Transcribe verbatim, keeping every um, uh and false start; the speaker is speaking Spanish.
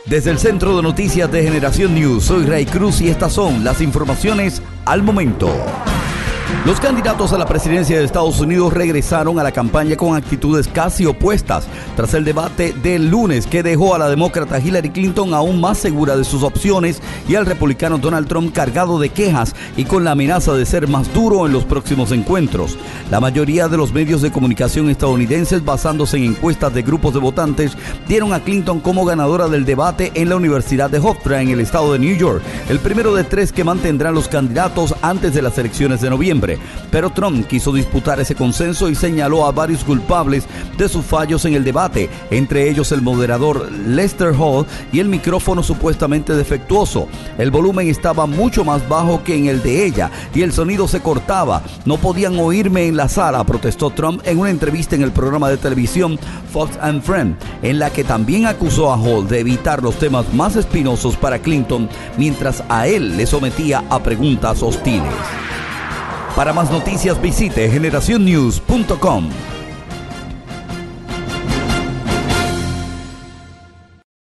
Desde el Centro de Noticias de Generación News, soy Ray Cruz y estas son las informaciones al momento. Los candidatos a la presidencia de Estados Unidos regresaron a la campaña con actitudes casi opuestas tras el debate del lunes que dejó a la demócrata Hillary Clinton aún más segura de sus opciones y al republicano Donald Trump cargado de quejas y con la amenaza de ser más duro en los próximos encuentros. La mayoría de los medios de comunicación estadounidenses, basándose en encuestas de grupos de votantes, dieron a Clinton como ganadora del debate en la Universidad de Hofstra en el estado de New York, el primero de tres que mantendrán los candidatos antes de las elecciones de noviembre. Pero Trump quiso disputar ese consenso y señaló a varios culpables de sus fallos en el debate, entre ellos el moderador Lester Holt y el micrófono supuestamente defectuoso. El volumen estaba mucho más bajo que en el de ella y el sonido se cortaba. No podían oírme en la sala, protestó Trump en una entrevista en el programa de televisión Fox and Friends, en la que también acusó a Holt de evitar los temas más espinosos para Clinton, mientras a él le sometía a preguntas hostiles. Para más noticias visite generación news punto com.